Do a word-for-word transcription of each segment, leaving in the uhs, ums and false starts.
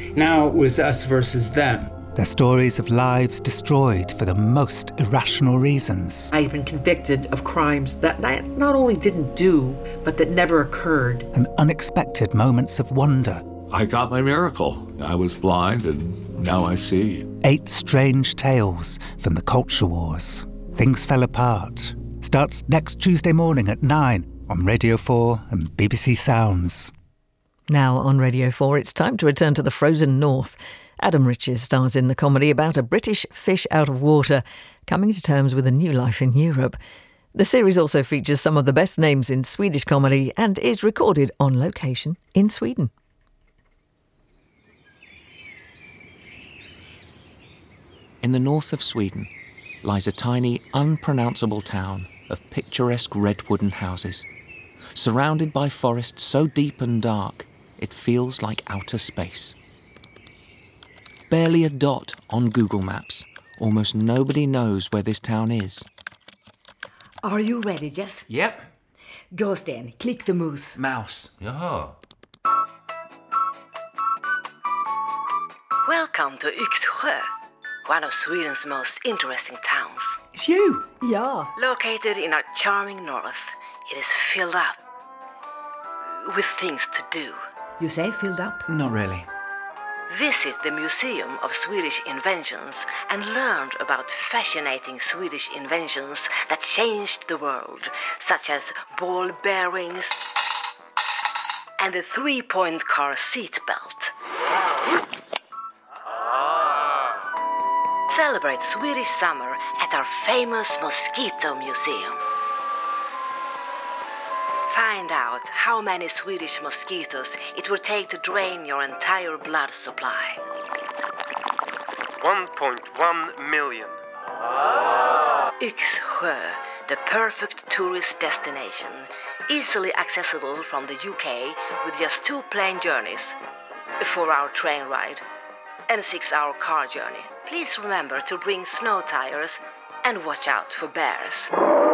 Now it was us versus them. Their stories of lives destroyed for the most irrational reasons. I've been convicted of crimes that I not only didn't do, but that never occurred. And unexpected moments of wonder. I got my miracle. I was blind and now I see. Eight strange tales from the culture wars. Things Fell Apart. Starts next Tuesday morning at nine on Radio four and B B C Sounds. Now on Radio four, it's time to return to the frozen north. Adam Riches stars in the comedy about a British fish out of water coming to terms with a new life in Europe. The series also features some of the best names in Swedish comedy and is recorded on location in Sweden. In the north of Sweden lies a tiny, unpronounceable town of picturesque red wooden houses. Surrounded by forests so deep and dark, it feels like outer space. Barely a dot on Google Maps, almost nobody knows where this town is. Are you ready, Jeff? Yep. Go, Sten. Click the mouse. Mouse. Jaha. Welcome to Yxsjö, one of Sweden's most interesting towns. It's you. Yeah. Located in our charming north, it is filled up with things to do. You say filled up? Not really. Visit the Museum of Swedish Inventions and learn about fascinating Swedish inventions that changed the world, such as ball bearings and the three-point car seatbelt. Celebrate Swedish summer at our famous Mosquito Museum. Find out how many Swedish mosquitoes it will take to drain your entire blood supply. one point one million. Yxsjö, the perfect tourist destination, easily accessible from the U K with just two plane journeys, a four-hour train ride, and a six-hour car journey. Please remember to bring snow tires and watch out for bears.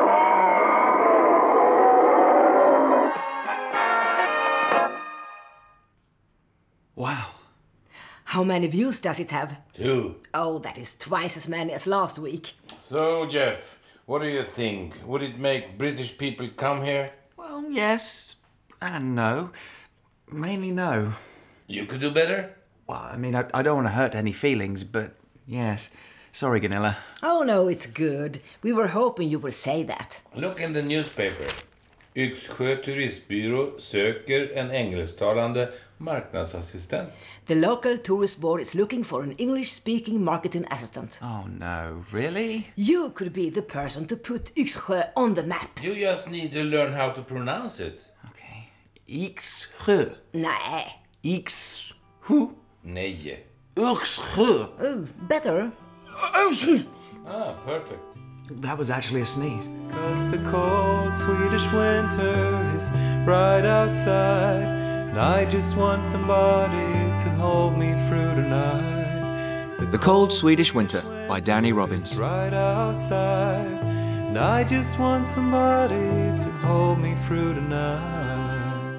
Wow. How many views does it have? Two. Oh, that is twice as many as last week. So, Jeff, what do you think? Would it make British people come here? Well, yes and no. Mainly no. You could do better? Well, I mean, I, I don't want to hurt any feelings, but yes. Sorry, Gunilla. Oh, no, it's good. We were hoping you would say that. Look in the newspaper. Yxsjö turistbyrå söker en engelsktalande marknadsassistent. The local tourist board is looking for an English-speaking marketing assistant. Oh, no, really? You could be the person to put Yxsjö on the map. You just need to learn how to pronounce it. Okay. Yxsjö. Nej. Yxsjö. Nej. Yxsjö. Oh, better. Ah, perfect. That was actually a sneeze. 'Cause the cold Swedish winter is right outside, and I just want somebody to hold me through the night. The Cold Swedish Winter by Danny Robbins. Right outside, and I just want somebody to hold me through the night.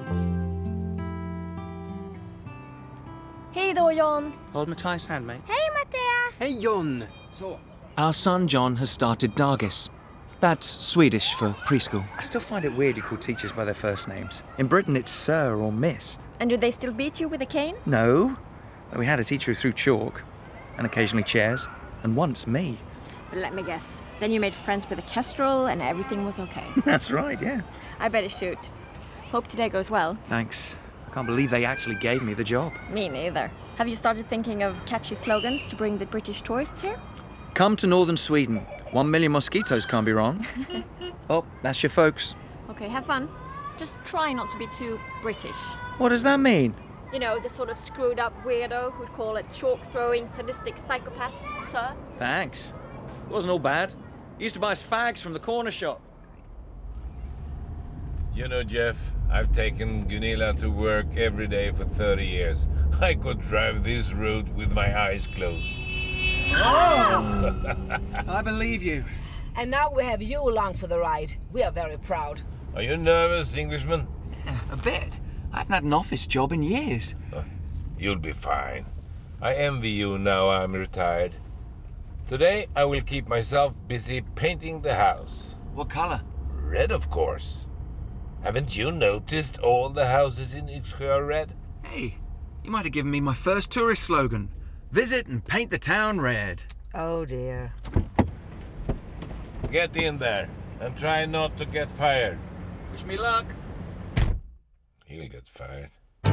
Hej då, John. Hold Mattias' hand, mate. Hej, Mattias. Hey, John. So, Our son John has started Dagis. That's Swedish for preschool. I still find it weird you call teachers by their first names. In Britain, it's Sir or Miss. And do they still beat you with a cane? No. We had a teacher who threw chalk, and occasionally chairs, and once me. But let me guess. Then you made friends with a kestrel and everything was okay. That's right, yeah. I better shoot. Hope today goes well. Thanks. I can't believe they actually gave me the job. Me neither. Have you started thinking of catchy slogans to bring the British tourists here? Come to northern Sweden. One million mosquitoes can't be wrong. Oh, that's your folks. Okay, have fun. Just try not to be too British. What does that mean? You know, the sort of screwed up weirdo who'd call a chalk-throwing sadistic psychopath, sir. Thanks. It wasn't all bad. He used to buy us fags from the corner shop. You know, Jeff, I've taken Gunilla to work every day for thirty years. I could drive this road with my eyes closed. Oh! I believe you. And now we have you along for the ride. We are very proud. Are you nervous, Englishman? Yeah, a bit. I haven't had an office job in years. Uh, you'll be fine. I envy you now I'm retired. Today I will keep myself busy painting the house. What color? Red, of course. Haven't you noticed all the houses in Yxsjö are red? Hey, you might have given me my first tourist slogan. Visit and paint the town red. Oh dear. Get in there and try not to get fired. Wish me luck. He'll get fired.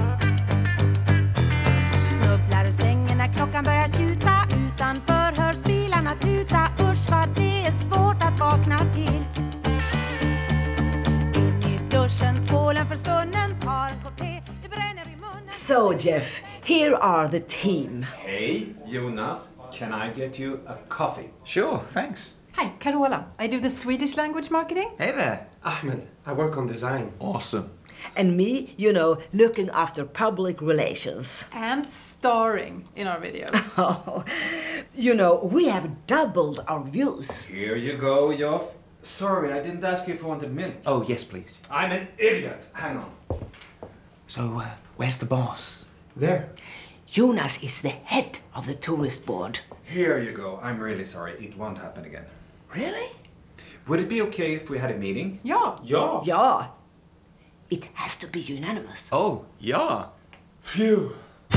Snubblar ur sängen när klockan börjar tjuta. Utanför hörs bilarna tuta. Usch vad det är svårt att vakna till. In i duschen, tvålen försvunnen. Tar en kopp te, det bränner i munnen. So, Jeff, here are the team. Hey, Jonas. Can I get you a coffee? Sure, thanks. Hi, Carola. I do the Swedish language marketing. Hey there. Ahmed, I work on design. Awesome. And me, you know, looking after public relations. And starring in our videos. Oh, you know, we have doubled our views. Here you go, Joff. Sorry, I didn't ask you if you wanted milk. Oh, yes, please. I'm an idiot. Hang on. So, uh, where's the boss? There. Jonas is the head of the tourist board. Here you go. I'm really sorry. It won't happen again. Really? Would it be okay if we had a meeting? Ja. Ja. Ja. It has to be unanimous. Oh, ja. Phew.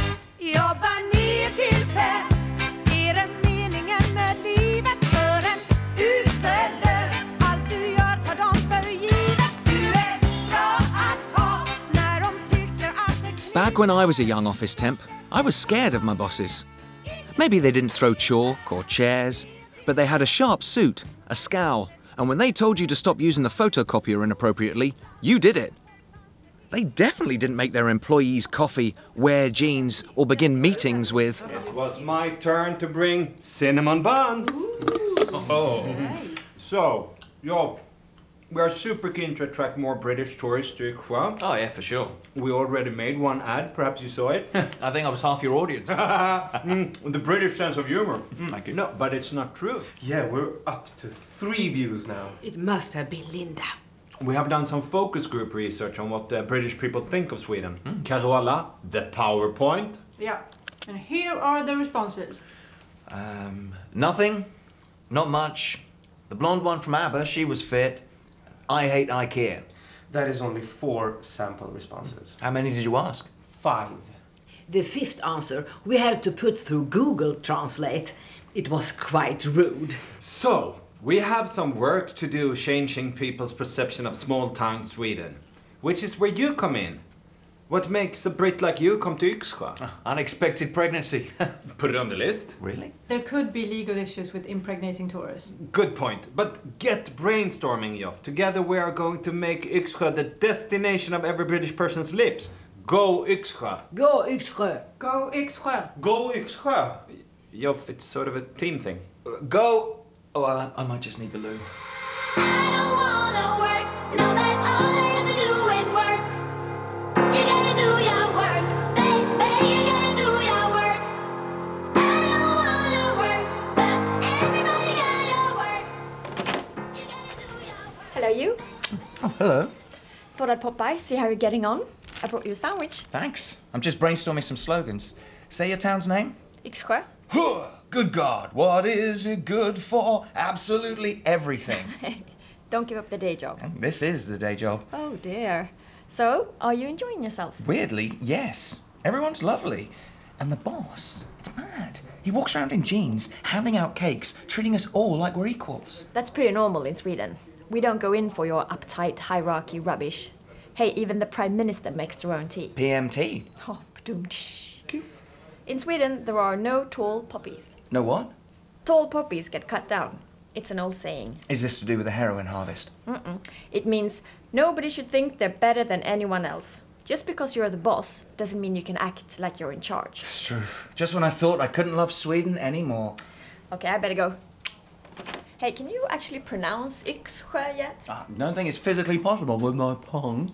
Jobbar nio till fem. Är det meningen med livet? För en usel lön. Allt du gör tar dem för givet. Du är bra att ha när de tycker att det... Back when I was a young office temp, I was scared of my bosses. Maybe they didn't throw chalk or chairs, but they had a sharp suit, a scowl, and when they told you to stop using the photocopier inappropriately, you did it. They definitely didn't make their employees coffee, wear jeans, or begin meetings with... It was my turn to bring cinnamon buns. Oh. Nice. So, Joff, we are super keen to attract more British tourists to Yxsjö. Oh, yeah, for sure. We already made one ad, perhaps you saw it. I think I was half your audience. mm, the British sense of humor. Mm, thank you. No, but it's not true. Yeah, we're up to three views now. It must have been Linda. We have done some focus group research on what uh, British people think of Sweden. Mm. Carola, the PowerPoint. Yeah. And here are the responses. Um, nothing. Not much. The blonde one from ABBA, she was fit. I hate IKEA. That is only four sample responses. How many did you ask? Five. The fifth answer we had to put through Google Translate. It was quite rude. So, we have some work to do changing people's perception of small-town Sweden, which is where you come in. What makes a Brit like you come to Yxsjö? Uh, unexpected pregnancy. Put it on the list. Really? There could be legal issues with impregnating tourists. Good point. But get brainstorming, Joff. Together we are going to make Yxsjö the destination of every British person's lips. Go Yxsjö. Go Yxsjö. Go Yxsjö. Go Yxsjö. Joff, it's sort of a team thing. Uh, go... Oh, I, I might just need the loo. I don't wanna work. Know that all I have to do is work. You gotta do your work, baby. You gotta do your work. I don't wanna work, but everybody gotta work. You gotta do your work. Hello, you. Oh, hello. Thought I'd pop by, see how you're getting on. I brought you a sandwich. Thanks. I'm just brainstorming some slogans. Say your town's name. Yxsjö. Good God, what is it good for? Absolutely everything. Don't give up the day job. This is the day job. Oh dear. So, are you enjoying yourself? Weirdly, yes. Everyone's lovely. And the boss, it's mad. He walks around in jeans, handing out cakes, treating us all like we're equals. That's pretty normal in Sweden. We don't go in for your uptight hierarchy rubbish. Hey, even the Prime Minister makes their own tea. P M T. Oh, ba-doom-tsh. In Sweden, there are no tall poppies. No what? Tall poppies get cut down. It's an old saying. Is this to do with the heroin harvest? Mm-mm. It means nobody should think they're better than anyone else. Just because you're the boss doesn't mean you can act like you're in charge. It's true. Just when I thought I couldn't love Sweden anymore. Okay, I better go. Hey, can you actually pronounce Yxsjö yet? I don't think it's physically possible with my tongue.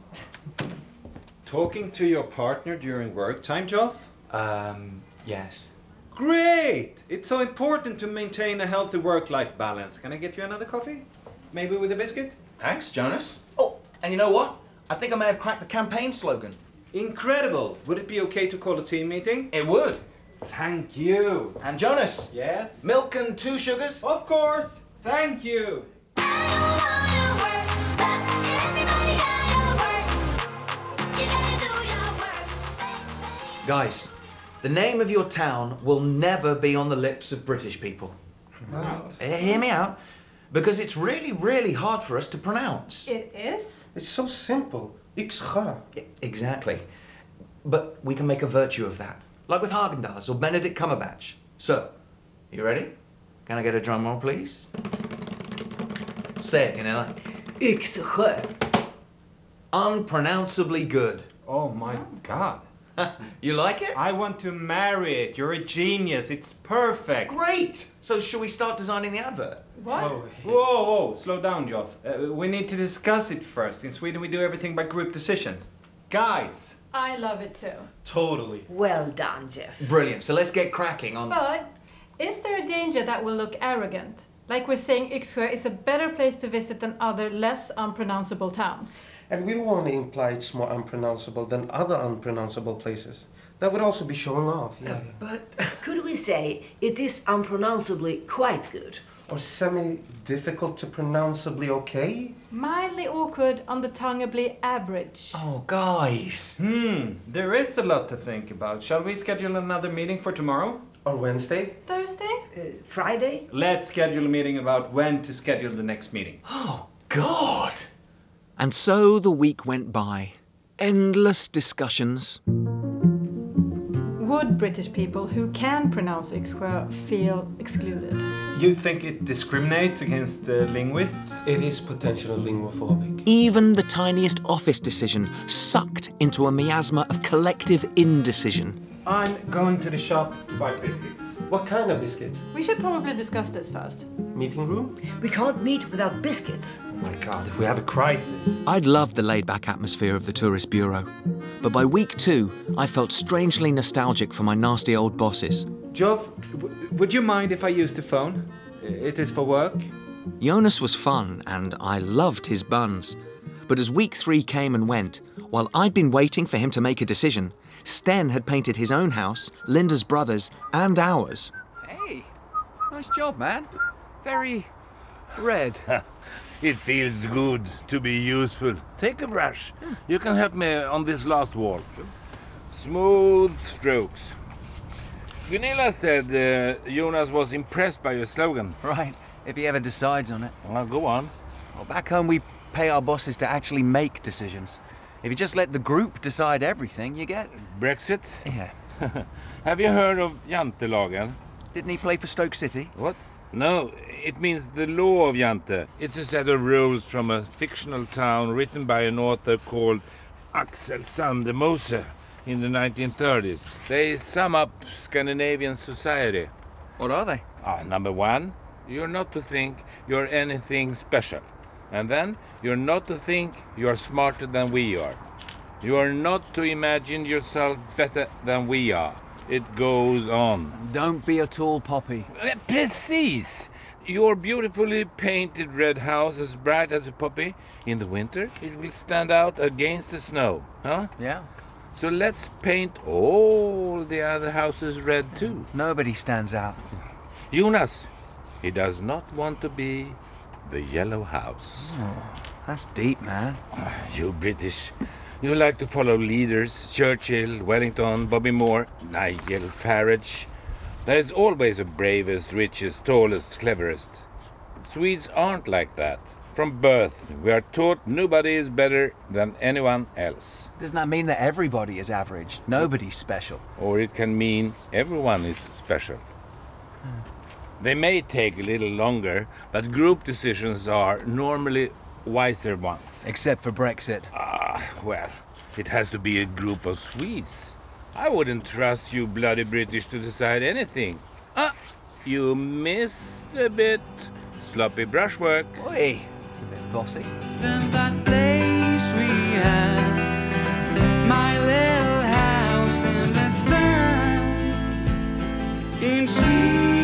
Talking to your partner during work time, Joff? Um, yes. Great! It's so important to maintain a healthy work-life balance. Can I get you another coffee? Maybe with a biscuit? Thanks, Jonas. Oh, and you know what? I think I may have cracked the campaign slogan. Incredible! Would it be okay to call a team meeting? It would. Thank you. And Jonas? Yes? Milk and two sugars? Of course. Thank you. Guys, the name of your town will never be on the lips of British people. Wow. Uh, Hear me out. Because it's really, really hard for us to pronounce. It is? It's so simple. Ixcha. Exactly. But we can make a virtue of that. Like with Haagen-Dazs or Benedict Cumberbatch. So, you ready? Can I get a drum roll, please? Say it, Gunilla. Ixche. Unpronounceably good. Oh my god. You like it? I want to marry it. You're a genius. It's perfect. Great! So shall we start designing the advert? What? Whoa, whoa, whoa. Slow down, Joff. Uh, we need to discuss it first. In Sweden, we do everything by group decisions. Guys. I love it too. Totally. Well done, Jeff. Brilliant. So let's get cracking on... But is there a danger that will look arrogant? Like we're saying Yxsjö is a better place to visit than other less unpronounceable towns. And we don't want to imply it's more unpronounceable than other unpronounceable places. That would also be showing off, yeah. But could we say it is unpronounceably quite good? Or semi-difficult to pronounceably okay? Mildly awkward, on the tongueably average. Oh, guys. Hmm, there is a lot to think about. Shall we schedule another meeting for tomorrow? Or Wednesday? Thursday? Uh, Friday? Let's schedule a meeting about when to schedule the next meeting. Oh, God! And so the week went by. Endless discussions. Would British people who can pronounce Yxsjö feel excluded? You think it discriminates against uh, linguists? It is potentially linguophobic. Even the tiniest office decision sucked into a miasma of collective indecision. I'm going to the shop to buy biscuits. What kind of biscuits? We should probably discuss this first. Meeting room? We can't meet without biscuits. Oh my god, if we have a crisis. I'd loved the laid-back atmosphere of the tourist bureau, but by week two, I felt strangely nostalgic for my nasty old bosses. Jov, w- would you mind if I use the phone? It is for work. Jonas was fun, and I loved his buns. But as week three came and went, while I'd been waiting for him to make a decision, Sten had painted his own house, Linda's brother's, and ours. Hey, nice job, man. Very red. It feels good to be useful. Take a brush. You can help me on this last wall. Smooth strokes. Gunilla said uh, Jonas was impressed by your slogan. Right, if he ever decides on it. Well, go on. Well, back home we pay our bosses to actually make decisions. If you just let the group decide everything, you get... Brexit? Yeah. Have you heard of Jantelagen? Didn't he play for Stoke City? What? No, it means the law of Jante. It's a set of rules from a fictional town written by an author called Axel Sandemose in the nineteen thirties. They sum up Scandinavian society. What are they? Ah, number one, you're not to think you're anything special. And then, you're not to think you're smarter than we are. You are not to imagine yourself better than we are. It goes on. Don't be a tall poppy. Uh, Precis! Your beautifully painted red house, as bright as a poppy, in the winter it will stand out against the snow, huh? Yeah. So let's paint all the other houses red too. Nobody stands out. Jonas, he does not want to be the yellow house. Oh, that's deep, man. You British, you like to follow leaders, Churchill, Wellington, Bobby Moore, Nigel Farage. There is always a bravest, richest, tallest, cleverest. Swedes aren't like that. From birth, we are taught nobody is better than anyone else. Doesn't that mean that everybody is average? Nobody's special. Or it can mean everyone is special. They may take a little longer, but group decisions are normally wiser ones. Except for Brexit. Ah, well, it has to be a group of Swedes. I wouldn't trust you bloody British to decide anything. Ah, you missed a bit. Sloppy brushwork. Oi, it's a bit bossy. That place we had, my little house in the sun, in Sweden,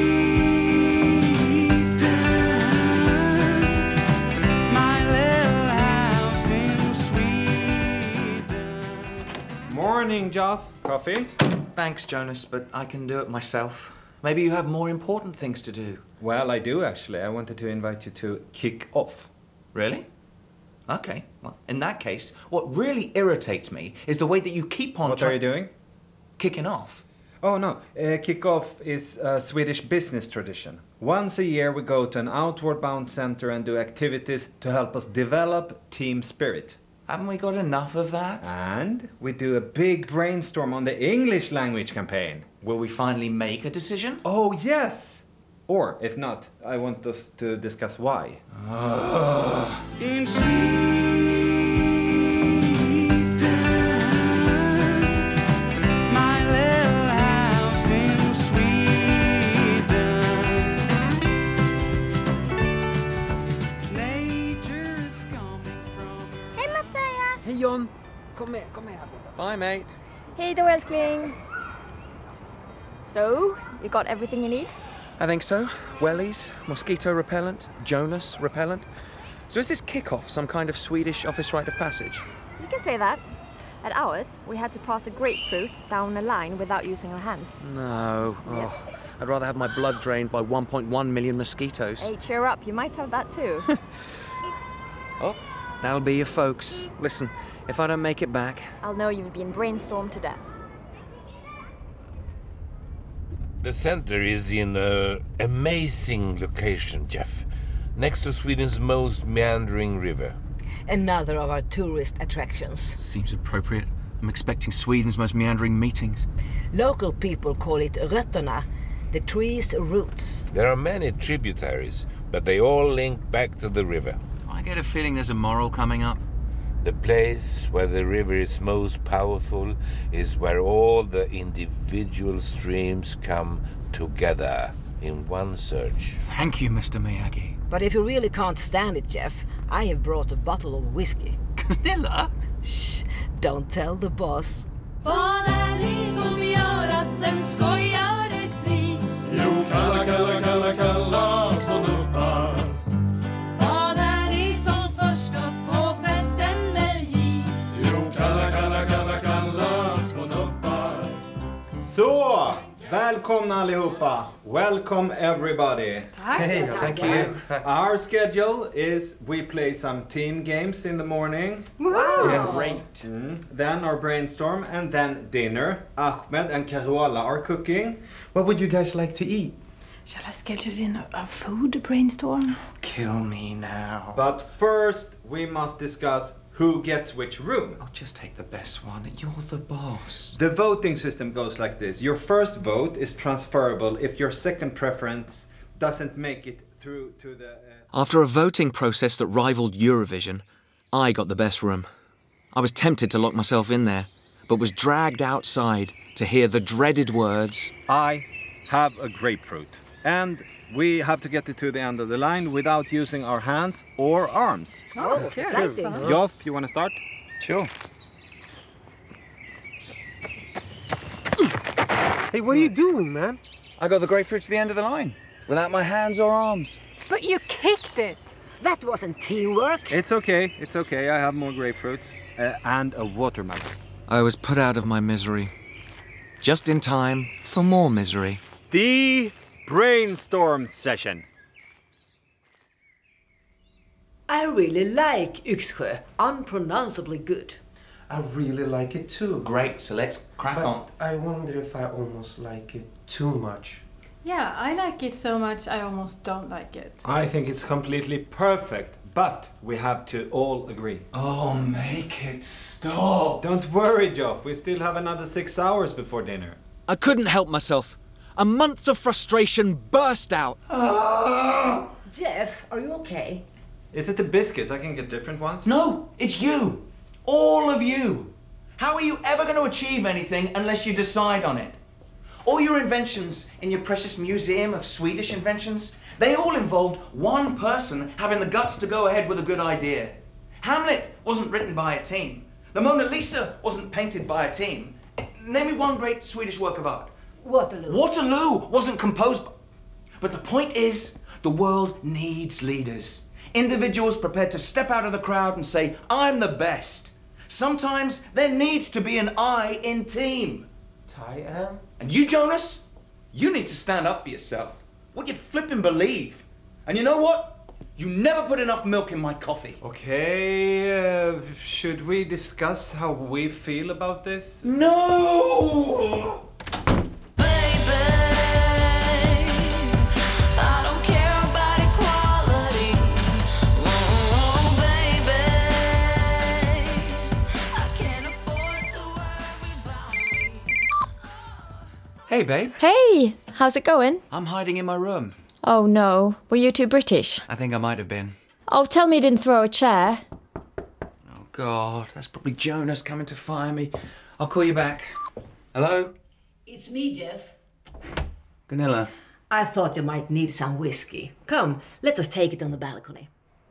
my little house in Sweden. Morning, Joff. Coffee? Thanks, Jonas, but I can do it myself. Maybe you have more important things to do. Well, I do actually. I wanted to invite you to kick off. Really? Okay. Well, in that case, what really irritates me is the way that you keep on... What try- are you doing? Kicking off. Oh, no. Uh, kick-off is a Swedish business tradition. Once a year we go to an outward-bound center and do activities to help us develop team spirit. Haven't we got enough of that? And we do a big brainstorm on the English language campaign. Will we finally make a decision? Oh, yes! Or, if not, I want us to discuss why. In my little house in Sweden. Nature's coming from her. Hej Mattias! Hej John! Kom med, kom med här borta. Bye, mate. Hej då älskling! So, you got everything you need? I think so. Wellies, mosquito repellent, Jonas repellent. So is this kick-off some kind of Swedish office rite of passage? You can say that. At ours, we had to pass a grapefruit down a line without using our hands. No. Oh, I'd rather have my blood drained by one point one million mosquitoes. Hey, cheer up, you might have that too. Oh, that'll be your folks. Listen, if I don't make it back... I'll know you've been brainstormed to death. The center is in an amazing location, Jeff, next to Sweden's most meandering river. Another of our tourist attractions. Seems appropriate. I'm expecting Sweden's most meandering meetings. Local people call it rötterna, the tree's roots. There are many tributaries, but they all link back to the river. I get a feeling there's a moral coming up. The place where the river is most powerful is where all the individual streams come together in one surge. Thank you, Mister Miyagi. But if you really can't stand it, Jeff, I have brought a bottle of whiskey. Camilla? Shh, don't tell the boss. Vad är det som gör att den skojar rättvis? Jo, kalla, kalla, kalla, kalla små nubbar. Vad är det som först upp på festen med gis? Jo, kalla, kalla, kalla, kalla små nubbar. Så, välkomna allihopa. Welcome everybody. Hey, thank you. Our schedule is we play some team games in the morning. Wow. Yes. Great. Mm. Then our brainstorm and then dinner. Ahmed and Carola are cooking. What would you guys like to eat? Shall I schedule in a, a food brainstorm? Kill me now. But first we must discuss who gets which room. I'll just take the best one. You're the boss. The voting system goes like this. Your first vote is transferable if your second preference doesn't make it through to the... Uh... After a voting process that rivaled Eurovision, I got the best room. I was tempted to lock myself in there, but was dragged outside to hear the dreaded words, I have a grapefruit. And we have to get it to the end of the line without using our hands or arms. Oh, exciting. Joff, you want to start? Sure. Hey, what are you doing, man? I got the grapefruit to the end of the line, without my hands or arms. But you kicked it. That wasn't teamwork. It's okay, it's okay. I have more grapefruits uh, and a watermelon. I was put out of my misery. Just in time for more misery. The brainstorm session. I really like Yxsjö. Unpronounceably good. I really like it too. Great, so let's crack But on. I wonder if I almost like it too much. Yeah, I like it so much I almost don't like it. I think it's completely perfect, but we have to all agree. Oh, make it stop. Don't worry, Joff. We still have another six hours before dinner. I couldn't help myself. A month of frustration burst out. Jeff, are you okay? Is it the biscuits? I can get different ones. No, it's you. All of you. How are you ever going to achieve anything unless you decide on it? All your inventions in your precious museum of Swedish inventions, they all involved one person having the guts to go ahead with a good idea. Hamlet wasn't written by a team. The Mona Lisa wasn't painted by a team. Name me one great Swedish work of art. Waterloo. Waterloo wasn't composed by... But the point is, the world needs leaders. Individuals prepared to step out of the crowd and say, I'm the best. Sometimes there needs to be an I in team. I am? And you, Jonas? You need to stand up for yourself. What do you flipping believe? And you know what? You never put enough milk in my coffee. Okay, uh, should we discuss how we feel about this? No! Hey, babe. Hey, how's it going? I'm hiding in my room. Oh no, were you too British? I think I might have been. Oh, tell me you didn't throw a chair. Oh, God, that's probably Jonas coming to fire me. I'll call you back. Hello? It's me, Jeff. Gunilla. I thought you might need some whiskey. Come, let us take it on the balcony.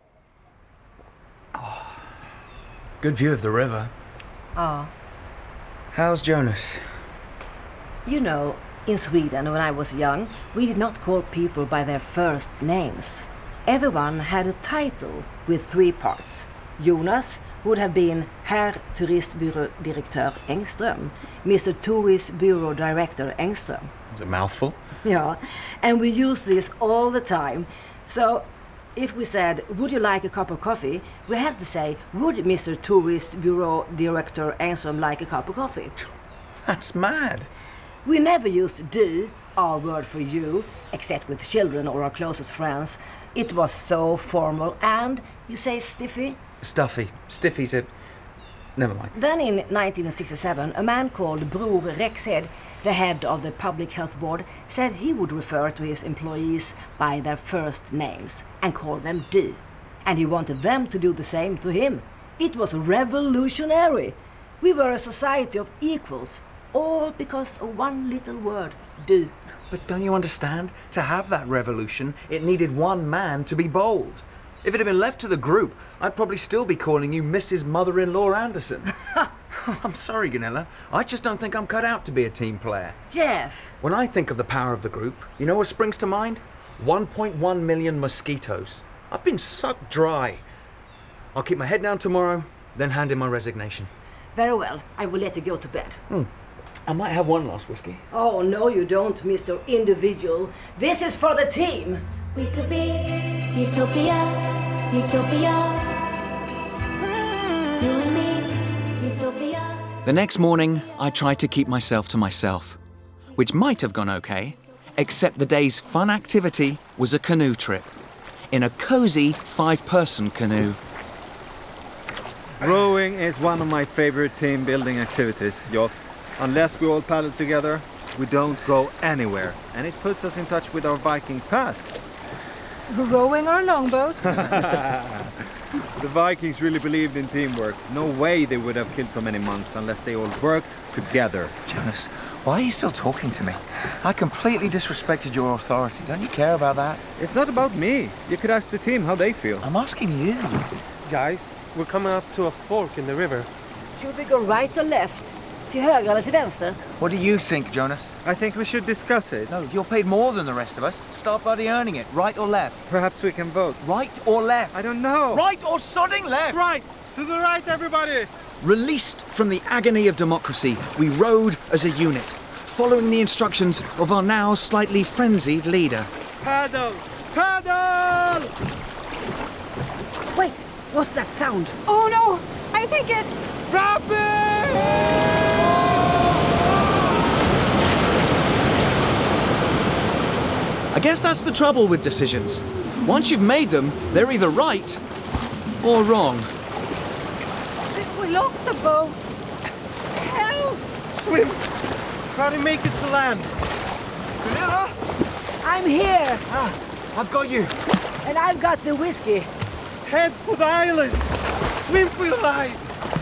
Good view of the river. Ah. How's Jonas? You know, in Sweden, when I was young, we did not call people by their first names. Everyone had a title with three parts. Jonas would have been Herr Turistbyrådirektör Engström, Mister Tourist Bureau Director Engström. It's a mouthful. Yeah, and we use this all the time. So, if we said, would you like a cup of coffee? We had to say, would Mister Tourist Bureau Director Engström like a cup of coffee? That's mad. We never used do, our word for you, except with children or our closest friends. It was so formal. And, you say stiffy? Stuffy. Stiffy's a... Never mind. Then in nineteen sixty-seven, a man called Bror Rexed, the head of the Public Health Board, said he would refer to his employees by their first names and call them du. And he wanted them to do the same to him. It was revolutionary. We were a society of equals. All because of one little word, do. But don't you understand? To have that revolution, it needed one man to be bold. If it had been left to the group, I'd probably still be calling you Missus Mother-in-law Anderson. I'm sorry, Gunilla. I just don't think I'm cut out to be a team player. Jeff! When I think of the power of the group, you know what springs to mind? one point one million mosquitoes. I've been sucked dry. I'll keep my head down tomorrow, then hand in my resignation. Very well, I will let you go to bed. Hmm. I might have one last whiskey. Oh, no you don't, Mister Individual. This is for the team. We could be utopia, utopia. You and me, utopia. The next morning, I tried to keep myself to myself, which might have gone okay, except the day's fun activity was a canoe trip in a cozy five-person canoe. Rowing is one of my favorite team building activities, Joff. Unless we all paddle together, we don't go anywhere. And it puts us in touch with our Viking past. Rowing our longboat. The Vikings really believed in teamwork. No way they would have killed so many monks unless they all worked together. Jonas, why are you still talking to me? I completely disrespected your authority. Don't you care about that? It's not about me. You could ask the team how they feel. I'm asking you. Guys, we're coming up to a fork in the river. Should we go right or left? Till höger eller till vänster? What do you think, Jonas? I think we should discuss it. No, you're paid more than the rest of us. Start bloody earning it. Right or left? Perhaps we can vote. Right or left? I don't know. Right or sodding left? Right! To the right, everybody! Released from the agony of democracy, we rowed as a unit, following the instructions of our now slightly frenzied leader. Paddle! Paddle! Wait, what's that sound? Oh no! I think it's... Rapid! I guess that's the trouble with decisions. Once you've made them, they're either right or wrong. We lost the boat. Help! Swim! Try to make it to land. Gunilla? I'm here! Ah, I've got you. And I've got the whiskey. Head for the island! Swim for your life!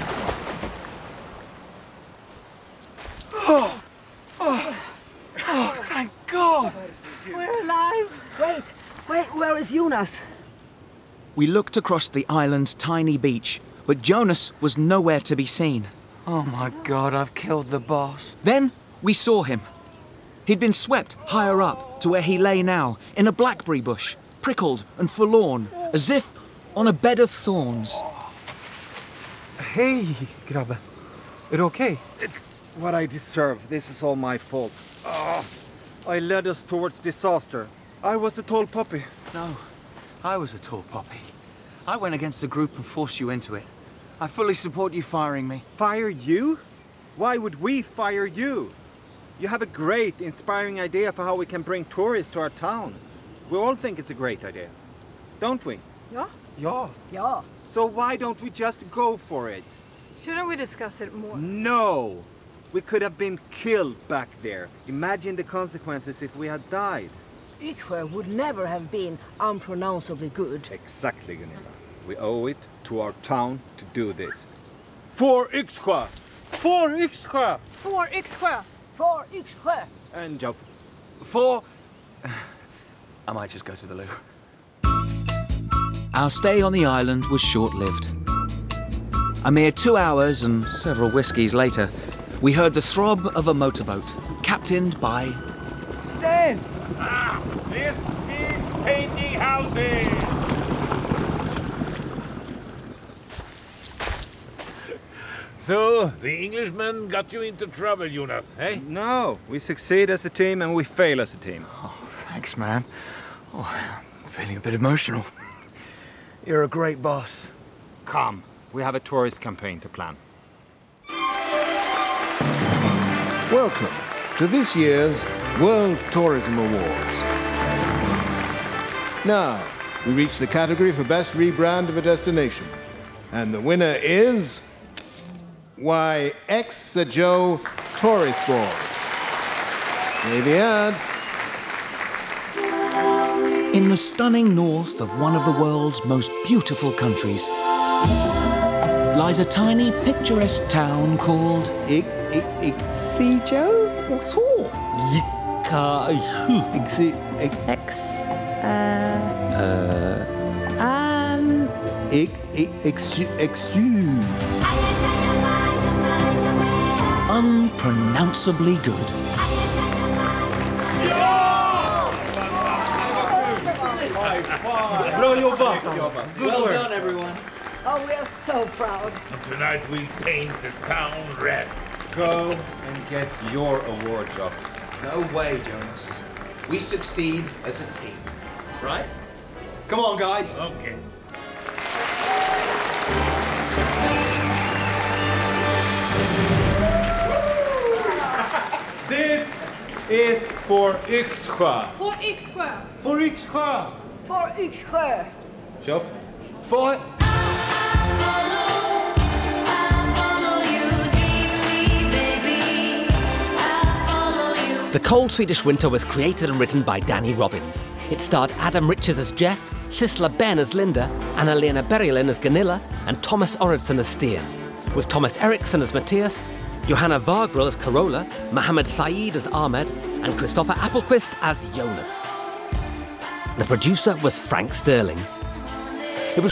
Oh, oh, oh, thank God! We're alive. Wait, wait, where is Jonas? We looked across the island's tiny beach, but Jonas was nowhere to be seen. Oh my God, I've killed the boss. Then we saw him. He'd been swept higher up to where he lay now, in a blackberry bush, prickled and forlorn, as if on a bed of thorns. Hey, grabben. Är det okej? It's what I deserve. This is all my fault. Oh, I led us towards disaster. I was the tall poppy. No, I was a tall poppy. I went against the group and forced you into it. I fully support you firing me. Fire you? Why would we fire you? You have a great, inspiring idea for how we can bring tourists to our town. We all think it's a great idea, don't we? Yeah. Yeah. Yeah. So why don't we just go for it? Shouldn't we discuss it more? No! We could have been killed back there. Imagine the consequences if we had died. Yxsjö would never have been unpronounceably good. Exactly, Gunilla. We owe it to our town to do this. For Yxsjö! For Yxsjö! For Yxsjö! For Yxsjö! And Joff. For... I might just go to the loo. Our stay on the island was short-lived. A mere two hours and several whiskies later, we heard the throb of a motorboat, captained by... Stan! Ah, this means painting houses! So, the Englishman got you into trouble, Jonas, eh? No, we succeed as a team and we fail as a team. Oh, thanks, man. Oh, I'm feeling a bit emotional. You're a great boss. Come, we have a tourist campaign to plan. Welcome to this year's World Tourism Awards. Now, we reach the category for Best Rebrand of a Destination. And the winner is... Why, Yxsjö Tourist Board. Maybe ad. In the stunning north of one of the world's most beautiful countries lies a tiny, picturesque town called Ik, ik, ik. Yxsjö? What for? Yxsjö. Ixi, ik. X. Uh. Uh. Um. Ik, ik, Yxsjö, Yxsjö. Unpronounceably good. Well done, everyone. Oh, we are so proud. And tonight we paint the town red. Go and get your award, Joff. No way, Jonas. We succeed as a team, right? Come on, guys. Okay. This is for Yxsjö. For Yxsjö! For Yxsjö. For Yxsjö! Joff. For... The Cold Swedish Winter was created and written by Danny Robbins. It starred Adam Richards as Jeff, Sisla Ben as Linda, Anna-Lena Bergelin as Gunilla, and Thomas Oredsson as Stian, with Thomas Eriksson as Matthias, Johanna Wagrell as Carola, Mohammed Saeed as Ahmed, and Christopher Appelquist as Jonas. The producer was Frank Sterling,